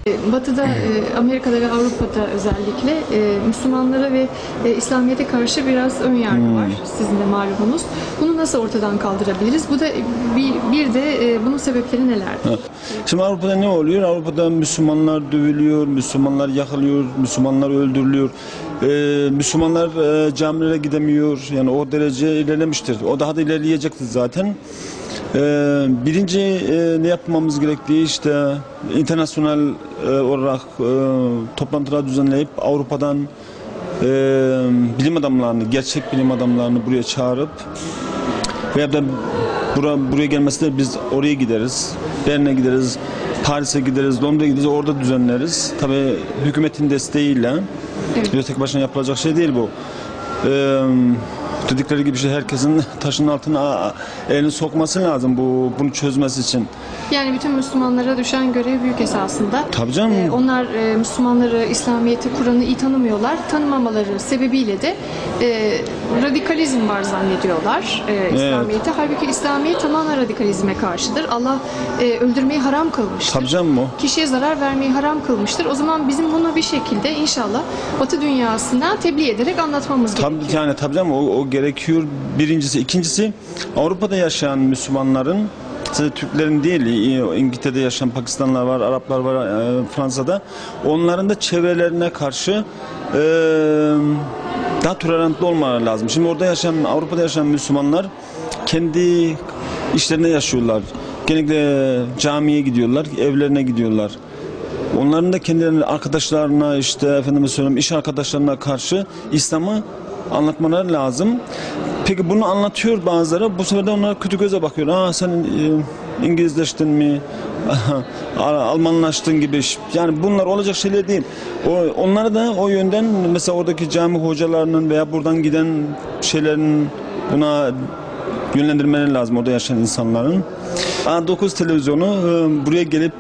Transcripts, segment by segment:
Batı'da, Amerika'da ve Avrupa'da özellikle Müslümanlara ve İslamiyet'e karşı biraz ön yargı var. Sizin de malumunuz. Bunu nasıl ortadan kaldırabiliriz? Bu da bir de bunun sebepleri nelerdir? Şimdi Avrupa'da ne oluyor? Avrupa'da Müslümanlar dövülüyor, Müslümanlar yakılıyor, Müslümanlar öldürülüyor. Müslümanlar camilere gidemiyor. Yani o derece ilerlemiştir. O daha da ilerleyecektir zaten. Birinci ne yapmamız gerektiği işte internasyonel olarak toplantılar düzenleyip Avrupa'dan bilim adamlarını, gerçek bilim adamlarını buraya çağırıp veya da buraya gelmesine biz oraya gideriz, Berlin'e gideriz, Paris'e gideriz, Londra'ya gideriz, orada düzenleriz. Tabii hükümetin desteğiyle, evet. Tek başına yapılacak şey değil bu. Dedikleri gibi işte herkesin taşın altına elini sokması lazım bunu çözmesi için. Yani bütün Müslümanlara düşen görev büyük esasında. Tabii canım. Onlar Müslümanları, İslamiyet'i, Kur'an'ı iyi tanımıyorlar. Tanımamaları sebebiyle de radikalizm var zannediyorlar İslamiyet'e. Evet. Halbuki İslamiyet tamamen radikalizme karşıdır. Allah öldürmeyi haram kılmıştır. Tabii canım o. Kişiye zarar vermeyi haram kılmıştır. O zaman bizim bunu bir şekilde inşallah Batı dünyasına tebliğ ederek anlatmamız gerekiyor. Yani tabii canım o gerekiyor. Birincisi. İkincisi Avrupa'da yaşayan Müslümanların, sadece Türklerin değil, İngiltere'de yaşayan Pakistanlılar var, Araplar var, Fransa'da. Onların da çevrelerine karşı daha tolerantlı olmaları lazım. Şimdi orada yaşayan, Avrupa'da yaşayan Müslümanlar kendi işlerinde yaşıyorlar. Genellikle camiye gidiyorlar, evlerine gidiyorlar. Onların da kendilerine, arkadaşlarına, işte efendime söyleyeyim, iş arkadaşlarına karşı İslam'ı anlatmaları lazım. Peki bunu anlatıyor bazıları. Bu sefer de onlar kötü göze bakıyor. Sen İngilizleştin mi? Almanlaştın gibi. Yani bunlar olacak şeyler değil. Onları da o yönden mesela oradaki cami hocalarının veya buradan giden şeylerin buna yönlendirmeleri lazım, orada yaşayan insanların. A9 televizyonu buraya gelip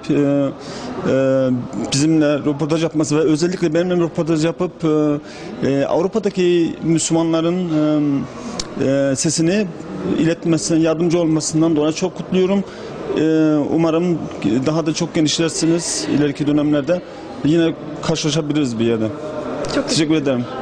bizimle röportaj yapması ve özellikle benimle röportaj yapıp Avrupa'daki Müslümanların sesini iletmesine yardımcı olmasından dolayı çok kutluyorum. Umarım daha da çok genişlersiniz ileriki dönemlerde. Yine karşılaşabiliriz bir yerde. Çok teşekkür ederim.